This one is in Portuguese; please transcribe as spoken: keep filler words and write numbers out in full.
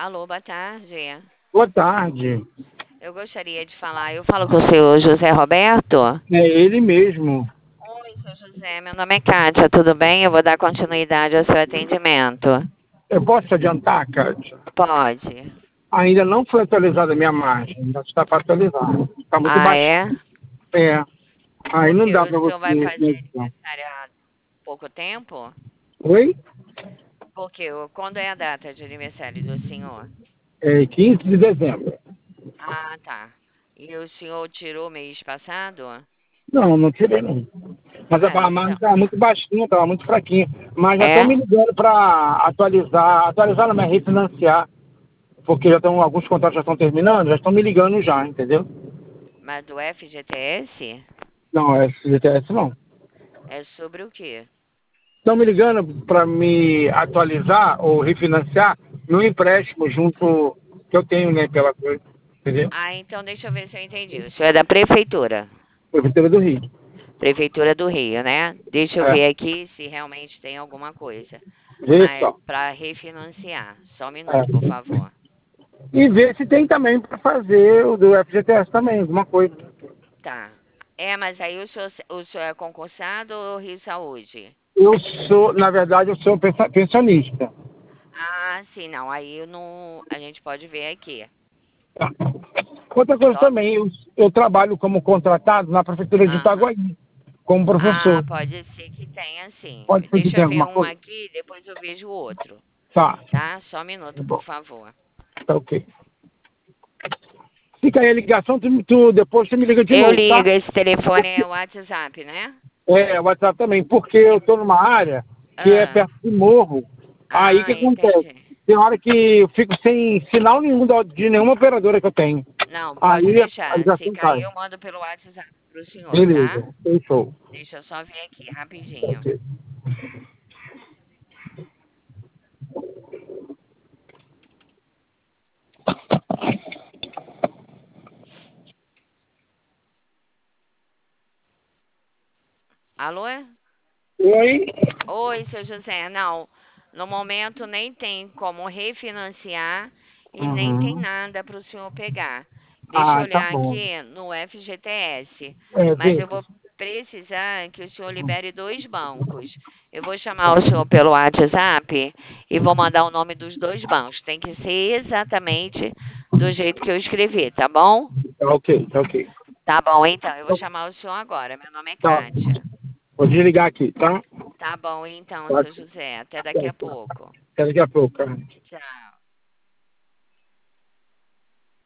Alô, boa tarde. Boa tarde. Eu gostaria de falar, eu falo com o senhor José Roberto? É ele mesmo. Oi, seu José, meu nome é Kátia, tudo bem? Eu vou dar continuidade ao seu atendimento. Eu posso adiantar, Kátia? Pode. Ainda não foi atualizada a minha margem, ainda está para atualizar. Está muito Ah, baixo. é? É. Aí não Porque dá o para senhor vai você. fazer aniversário há pouco tempo? Oi? Porque o- quando é a data de aniversário do senhor? É quinze de dezembro. Ah, tá. E o senhor tirou mês passado? Não, não tirei não. Mas Ah, a margem então. estava muito baixinha, estava muito fraquinha. Mas já estão É? me ligando para atualizar, atualizar não, mas refinanciar. Porque já estão, alguns contratos já estão terminando, já estão me ligando já, entendeu? Mas do F G T S? Não, é G T S não. É sobre o quê? Estão me ligando para me atualizar ou refinanciar no empréstimo junto que eu tenho, né, pela coisa, entendeu? Ah, então deixa eu ver se eu entendi. O senhor é da prefeitura. Prefeitura do Rio. Prefeitura do Rio, né? Deixa eu É, ver aqui se realmente tem alguma coisa. vê Mas só. para refinanciar. Só um minuto, por É. favor. E ver se tem também para fazer o do F G T S também, alguma coisa. Tá. É, mas aí o senhor, o senhor é concursado ou Rio Saúde? Eu sou, na verdade, eu sou pensa- pensionista. Ah, sim, não. Aí eu não, a gente pode ver aqui. Tá. Outra coisa Só. também, eu, eu trabalho como contratado na Prefeitura de Aham. Itaguaí, como Ah, professor. pode ser que tenha, sim. Pode ser que Deixa eu tenha ver alguma um coisa? aqui, depois eu vejo o outro. Tá. Tá? Só um Tá minuto, por bom. favor. Tá ok. Fica aí a ligação, tu, tu, depois você me liga de Eu novo, tá? ligo, esse telefone é o WhatsApp, né? É, WhatsApp também, porque eu E- estou numa área que é ah, perto de morro. Aí o que ah, acontece? entendi. Tem hora que eu fico sem sinal nenhum da- de nenhuma operadora que eu tenho. Não, pode Aí a, a deixar. Se ligação cair, cai. eu mando pelo WhatsApp pro senhor, tá? Beleza, fechou. Deixa eu só ver aqui, Tá rapidinho. ok. Alô? Oi? Oi, seu José. Não, no momento nem tem como refinanciar e nem tem Uhum. nada para o senhor pegar. Deixa eu Ah, tá olhar bom. aqui no F G T S. É, Mas vê. eu vou precisar que o senhor libere dois bancos. Eu vou chamar o senhor pelo WhatsApp e vou mandar o nome dos dois bancos. Tem que ser exatamente do jeito que eu escrevi, tá bom? Tá ok, tá ok. Tá bom, então. Eu vou chamar o senhor agora. Meu nome é Tá. Kátia. Vou desligar aqui, tá? Tá bom, então, Tá. seu José. Até daqui Tá, a tá. pouco. Até daqui a pouco, cara. Tchau.